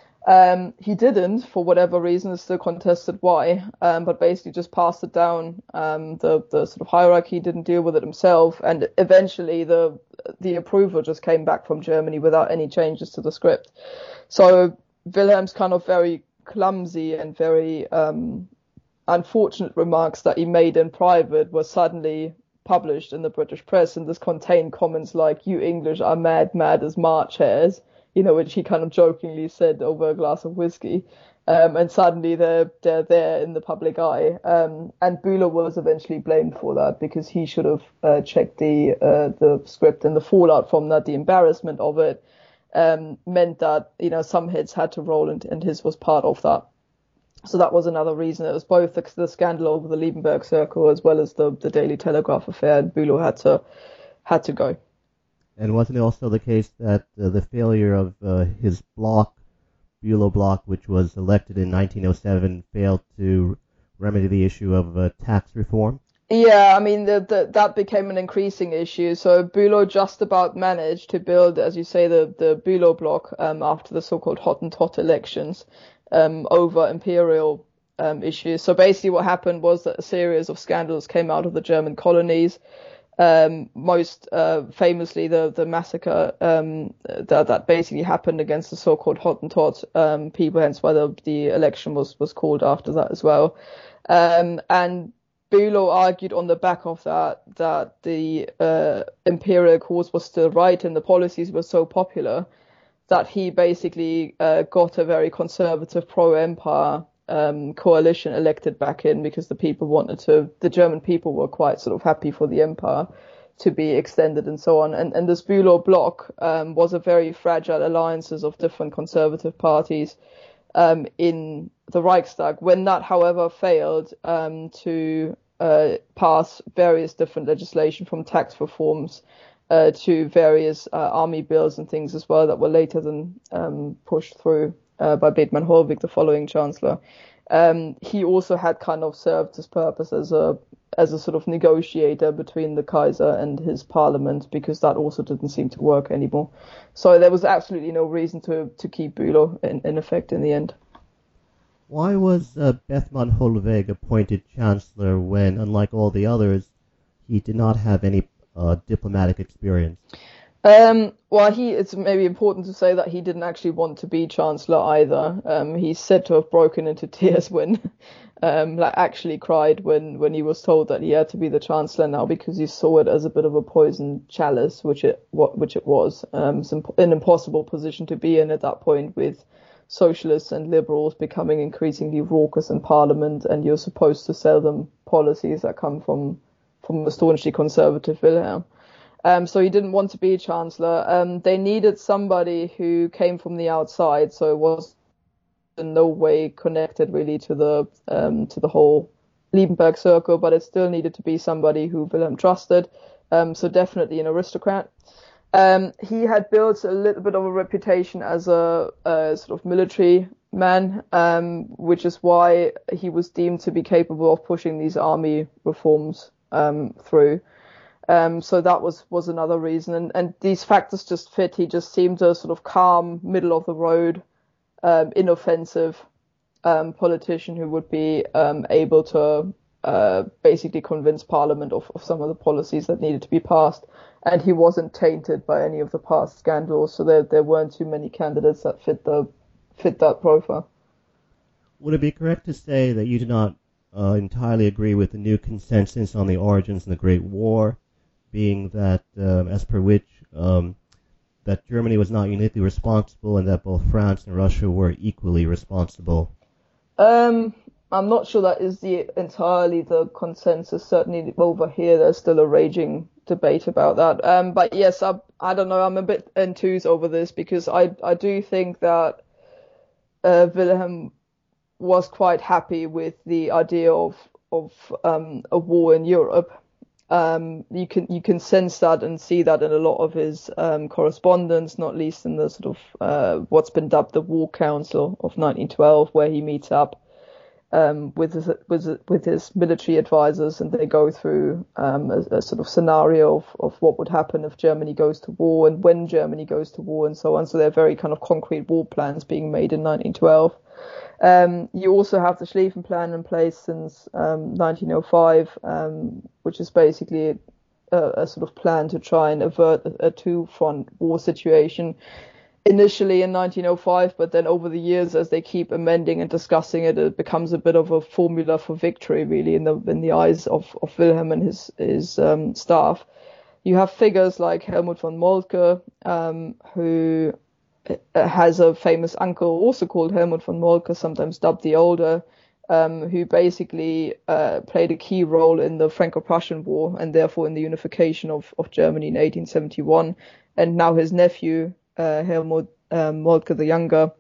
[SPEAKER 4] He didn't, for whatever reason. It's still contested why, but basically just passed it down. The sort of hierarchy didn't deal with it himself, and eventually the approval just came back from Germany without any changes to the script. So Wilhelm's kind of very clumsy and very unfortunate remarks that he made in private were suddenly published in the British press, and this contained comments like, "You English are mad as March hares," which he kind of jokingly said over a glass of whiskey. And suddenly they're there in the public eye. And Bülow was eventually blamed for that, because he should have checked the script, and the fallout from that, the embarrassment of it, meant that, some heads had to roll, and his was part of that. So that was another reason. It was both the scandal over the Liebenberg circle as well as the Daily Telegraph affair, and Bülow had to go.
[SPEAKER 3] And wasn't it also the case that the failure of his bloc, Bülow bloc, which was elected in 1907, failed to remedy the issue of tax reform?
[SPEAKER 4] Yeah, I mean, that became an increasing issue. So Bülow just about managed to build, as you say, the Bülow bloc after the so-called Hottentot elections over imperial issues. So basically what happened was that a series of scandals came out of the German colonies. Most famously the massacre that basically happened against the so-called Hottentot people, hence why the election was called after that as well. And Bülow argued on the back of that the imperial cause was still right, and the policies were so popular that he basically got a very conservative pro-empire coalition elected back in, because the German people were quite sort of happy for the empire to be extended and so on. And this Bülow bloc was a very fragile alliances of different conservative parties in the Reichstag. When that, however, failed to pass various different legislation, from tax reforms to various army bills and things as well, that were later then pushed through by Bethmann Hollweg, the following chancellor. He also had kind of served his purpose as a sort of negotiator between the Kaiser and his parliament, because that also didn't seem to work anymore. So there was absolutely no reason to keep Bülow in effect in the end.
[SPEAKER 3] Why was Bethmann Hollweg appointed chancellor when, unlike all the others, he did not have any diplomatic experience?
[SPEAKER 4] Well, it's maybe important to say that he didn't actually want to be chancellor either. He's said to have broken into tears when, actually cried when he was told that he had to be the chancellor now, because he saw it as a bit of a poisoned chalice, which it was. An impossible position to be in at that point, with socialists and liberals becoming increasingly raucous in parliament, and you're supposed to sell them policies that come from the staunchly conservative Wilhelm. So he didn't want to be chancellor. They needed somebody who came from the outside, so it was in no way connected really to the whole Liebenberg circle, but it still needed to be somebody who Wilhelm trusted. So definitely an aristocrat. He had built a little bit of a reputation as a sort of military man, which is why he was deemed to be capable of pushing these army reforms through. So that was another reason. And these factors just fit. He just seemed a sort of calm, middle of the road, inoffensive politician who would be able to basically convince Parliament of some of the policies that needed to be passed. And he wasn't tainted by any of the past scandals, so there weren't too many candidates that fit that profile.
[SPEAKER 3] Would it be correct to say that you do not entirely agree with the new consensus on the origins of the Great War, being that, as per which, that Germany was not uniquely responsible and that both France and Russia were equally responsible?
[SPEAKER 4] I'm not sure that is entirely the consensus. Certainly over here, there's still a raging debate about that. But yes, I don't know. I'm a bit enthused over this, because I do think that Wilhelm was quite happy with the idea of a war in Europe. You can sense that and see that in a lot of his correspondence, not least in the sort of what's been dubbed the War Council of 1912, where he meets up with his military advisors, and they go through a sort of scenario of what would happen if Germany goes to war and when Germany goes to war and so on. So they're very kind of concrete war plans being made in 1912. You also have the Schlieffen Plan in place since 1905, which is basically a sort of plan to try and avert a two-front war situation. Initially in 1905, but then over the years, as they keep amending and discussing it, it becomes a bit of a formula for victory, really, in the eyes of Wilhelm and his staff. You have figures like Helmut von Moltke, who has a famous uncle also called Helmut von Moltke, sometimes dubbed the Older, who basically played a key role in the Franco-Prussian War and therefore in the unification of Germany in 1871. And now his nephew, Helmut Moltke the Younger,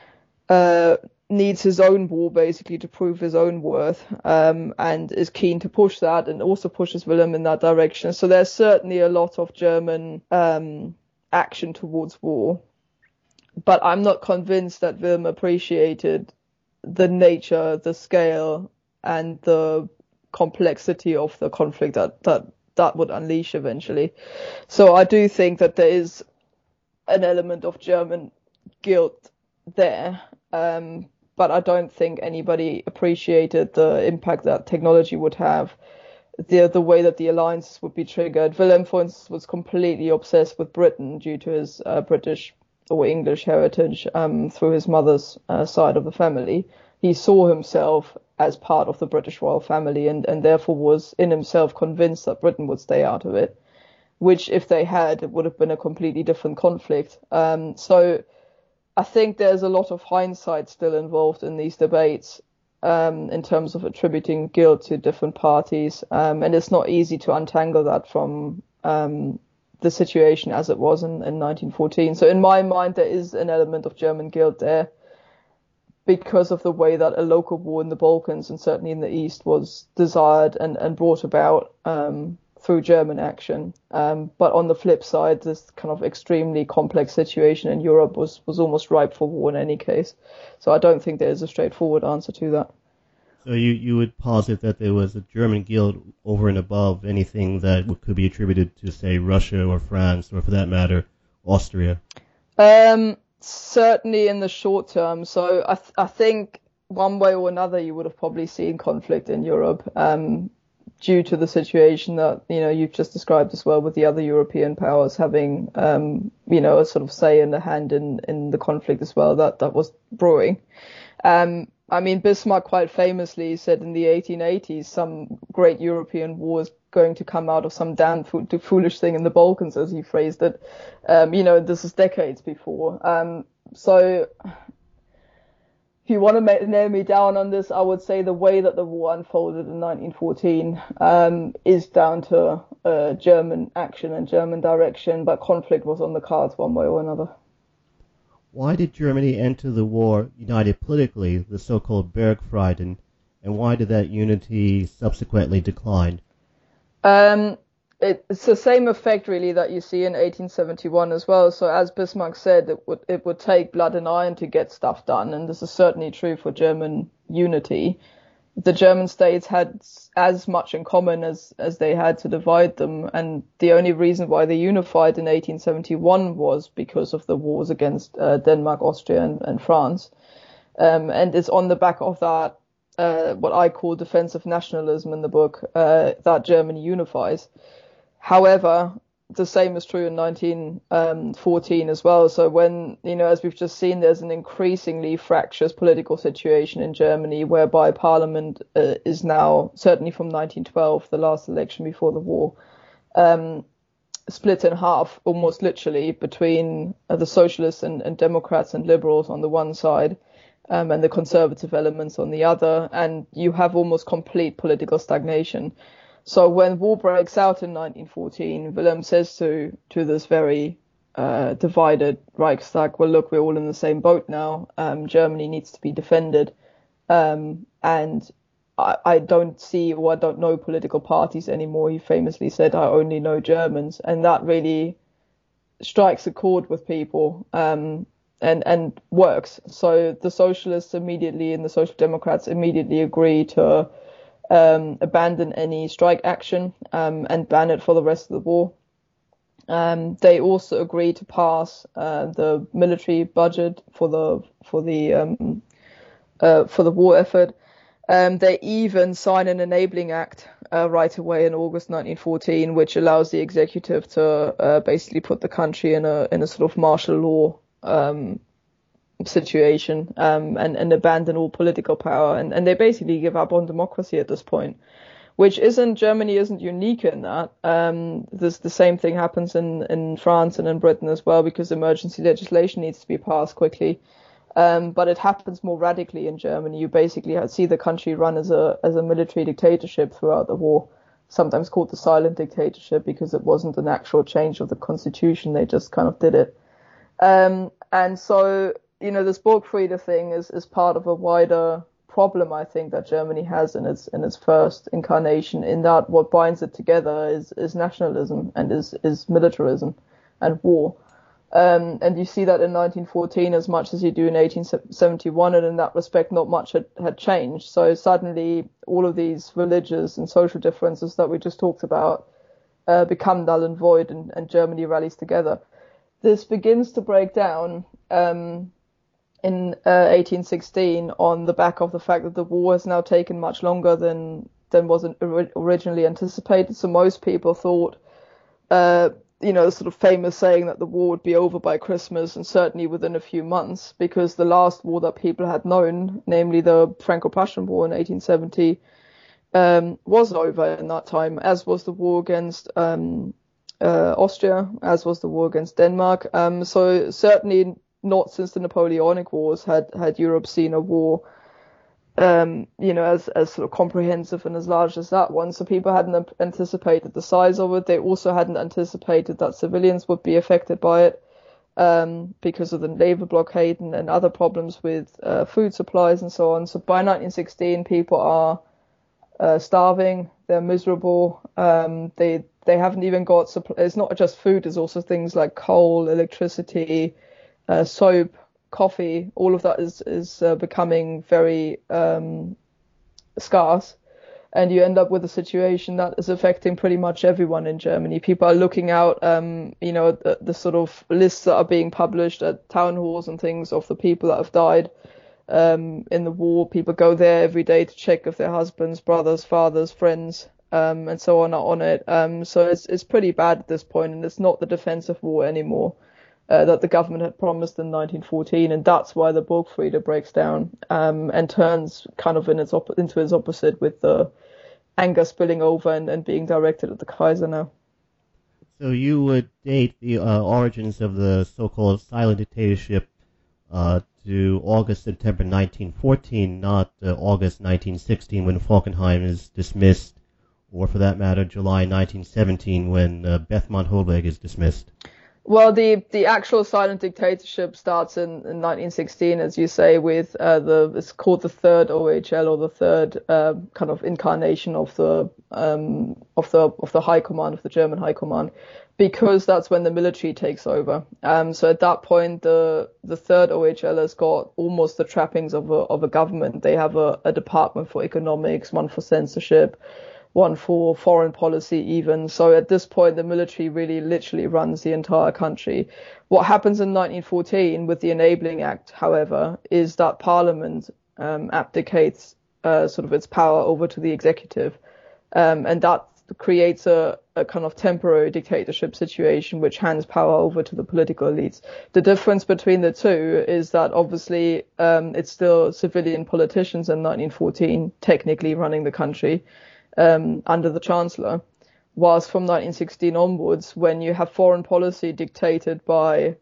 [SPEAKER 4] needs his own war basically to prove his own worth, and is keen to push that, and also pushes Wilhelm in that direction. So there's certainly a lot of German action towards war, but I'm not convinced that Wilhelm appreciated the nature, the scale, and the complexity of the conflict that would unleash eventually. So I do think that there is an element of German guilt there, but I don't think anybody appreciated the impact that technology would have, the way that the alliances would be triggered. Wilhelm, for instance, was completely obsessed with Britain due to his British or English heritage through his mother's side of the family. He saw himself as part of the British royal family, and therefore was in himself convinced that Britain would stay out of it, which if they had, it would have been a completely different conflict. So I think there's a lot of hindsight still involved in these debates in terms of attributing guilt to different parties. And it's not easy to untangle that from the situation as it was in 1914. So in my mind, there is an element of German guilt there. because of the way that a local war in the Balkans and certainly in the East was desired and brought about through German action. But on the flip side, this kind of extremely complex situation in Europe was almost ripe for war in any case. So I don't think there is a straightforward answer to that.
[SPEAKER 3] So you would posit that there was a German guilt over and above anything that could be attributed to, say, Russia or France, or for that matter, Austria?
[SPEAKER 4] Certainly in the short term. So I think one way or another you would have probably seen conflict in Europe due to the situation that, you've just described as well, with the other European powers having, a sort of say in the hand in the conflict as well that was brewing. Bismarck quite famously said in the 1880s some great European war is going to come out of some damn foolish thing in the Balkans, as he phrased it. This is decades before. So if you want to nail me down on this, I would say the way that the war unfolded in 1914 is down to German action and German direction, but conflict was on the cards one way or another.
[SPEAKER 3] Why did Germany enter the war united politically, the so-called Bergfrieden, and why did that unity subsequently decline?
[SPEAKER 4] It's the same effect really that you see in 1871 as well. So as Bismarck said, it would take blood and iron to get stuff done, and this is certainly true for German unity. The German states had as much in common as they had to divide them, and the only reason why they unified in 1871 was because of the wars against Denmark, Austria, and France. And it's on the back of that, what I call defensive nationalism in the book, that Germany unifies. However, the same is true in 1914 as well. So when, as we've just seen, there's an increasingly fractious political situation in Germany, whereby parliament is now, certainly from 1912, the last election before the war, split in half, almost literally, between the socialists and Democrats and liberals on the one side, and the conservative elements on the other. And you have almost complete political stagnation. So when war breaks out in 1914, Wilhelm says to this very divided Reichstag, well, look, we're all in the same boat now. Germany needs to be defended. And I don't see, or I don't know political parties anymore. He famously said, I only know Germans. And that really strikes a chord with people and works. So the socialists immediately and the social democrats immediately agree to abandon any strike action and ban it for the rest of the war. They also agree to pass the military budget for the war effort. They even sign an enabling act right away in August 1914, which allows the executive to basically put the country in a sort of martial law situation and abandon all political power, and they basically give up on democracy at this point, which Germany isn't unique in that. The same thing happens in France and in Britain as well, because emergency legislation needs to be passed quickly. But it happens more radically in Germany. You basically see the country run as a military dictatorship throughout the war, sometimes called the silent dictatorship, because it wasn't an actual change of the constitution. They just kind of did it. And so, this Burgfriede thing is part of a wider problem, I think, that Germany has in its first incarnation, in that what binds it together is nationalism and is militarism and war. And you see that in 1914 as much as you do in 1871, and in that respect not much had changed. So suddenly all of these religious and social differences that we just talked about become null and void, and Germany rallies together. This begins to break down in 1816 on the back of the fact that the war has now taken much longer than was originally anticipated. So most people thought, the sort of famous saying that the war would be over by Christmas, and certainly within a few months, because the last war that people had known, namely the Franco-Prussian War in 1870, was over in that time, as was the war against Austria, as was the war against Denmark. So certainly not since the Napoleonic Wars had Europe seen a war, as sort of comprehensive and as large as that one. So people hadn't anticipated the size of it. They also hadn't anticipated that civilians would be affected by it. because of the naval blockade and other problems with food supplies and so on. So by 1916, people are starving. They're miserable. They haven't even got it's not just food. There's also things like coal, electricity, soap, coffee. All of that is becoming very scarce. And you end up with a situation that is affecting pretty much everyone in Germany. People are looking out, the sort of lists that are being published at town halls and things of the people that have died in the war. People go there every day to check if their husbands, brothers, fathers, friends, and so on are on it. So it's pretty bad at this point, and it's not the defensive war anymore that the government had promised in 1914, and that's why the Burgfriede breaks down and turns kind of into its opposite, with the anger spilling over and being directed at the Kaiser now.
[SPEAKER 3] So you would date the origins of the so-called silent dictatorship to August-September 1914, not August 1916 when Falkenhayn is dismissed, or for that matter, July 1917 when Bethmann Hollweg is dismissed.
[SPEAKER 4] Well, the actual silent dictatorship starts in 1916, as you say, with it's called the third OHL, or the third kind of incarnation of the High Command, of the German High Command, because that's when the military takes over. So at that point, the third OHL has got almost the trappings of a government. They have a department for economics, one for censorship, one for foreign policy even. So at this point, the military really literally runs the entire country. What happens in 1914 with the Enabling Act, however, is that Parliament abdicates sort of its power over to the executive. And that creates a kind of temporary dictatorship situation which hands power over to the political elites. The difference between the two is that obviously it's still civilian politicians in 1914 technically running the country under the Chancellor, whilst from 1916 onwards, when you have foreign policy dictated by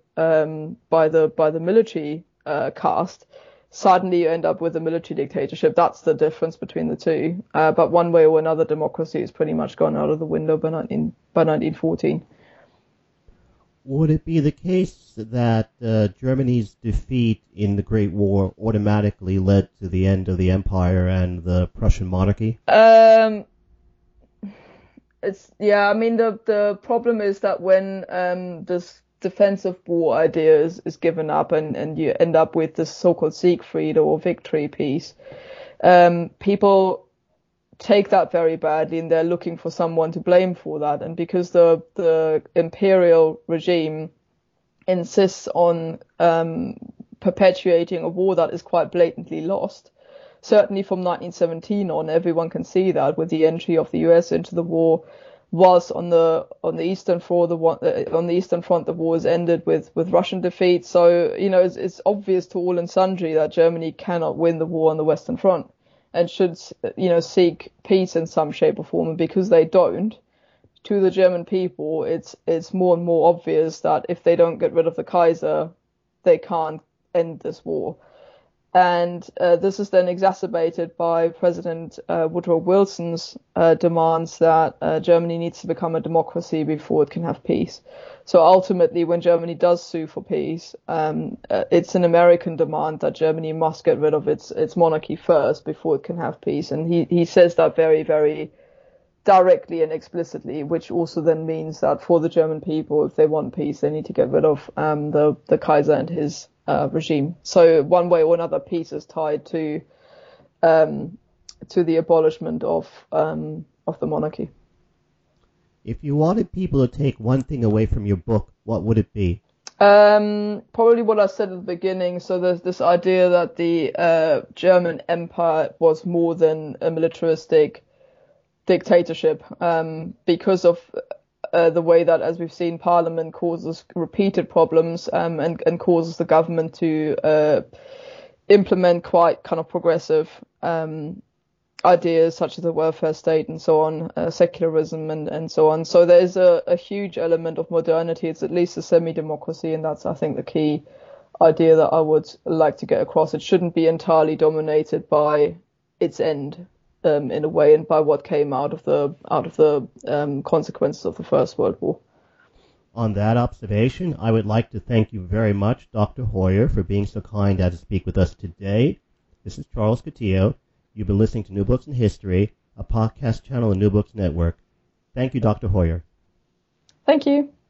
[SPEAKER 4] the military caste, suddenly you end up with a military dictatorship. That's the difference between the two. But one way or another, democracy has pretty much gone out of the window by 1914.
[SPEAKER 3] Would it be the case that Germany's defeat in the Great War automatically led to the end of the empire and the Prussian monarchy?
[SPEAKER 4] The problem is that when this defensive war idea is given up and you end up with this so-called Siegfried or victory peace, people take that very badly, and they're looking for someone to blame for that. And because the imperial regime insists on perpetuating a war that is quite blatantly lost, certainly from 1917 on, everyone can see that with the entry of the US into the war. Whilst on the eastern front, the war is ended with Russian defeat. So it's obvious to all and sundry that Germany cannot win the war on the Western Front, and should, seek peace in some shape or form. And because they don't, to the German people, it's more and more obvious that if they don't get rid of the Kaiser, they can't end this war. And this is then exacerbated by President Woodrow Wilson's demands that Germany needs to become a democracy before it can have peace. So ultimately, when Germany does sue for peace, it's an American demand that Germany must get rid of its monarchy first before it can have peace. And he says that very, very directly and explicitly, which also then means that for the German people, if they want peace, they need to get rid of the Kaiser and his regime. So one way or another, peace is tied to the abolishment of the monarchy.
[SPEAKER 3] If you wanted people to take one thing away from your book, what would it be?
[SPEAKER 4] Probably what I said at the beginning. So there's this idea that the German Empire was more than a militaristic dictatorship, because of the way that, as we've seen, Parliament causes repeated problems and causes the government to implement quite kind of progressive ideas such as the welfare state and so on, secularism and so on. So there is a huge element of modernity. It's at least a semi-democracy, and that's, I think, the key idea that I would like to get across. It shouldn't be entirely dominated by its end, in a way, and by what came out of the consequences of the First World War.
[SPEAKER 3] On that observation, I would like to thank you very much, Dr. Hoyer, for being so kind as to speak with us today. This is Charles Coutinho. You've been listening to New Books in History, a podcast channel on New Books Network. Thank you, Dr. Hoyer.
[SPEAKER 4] Thank you.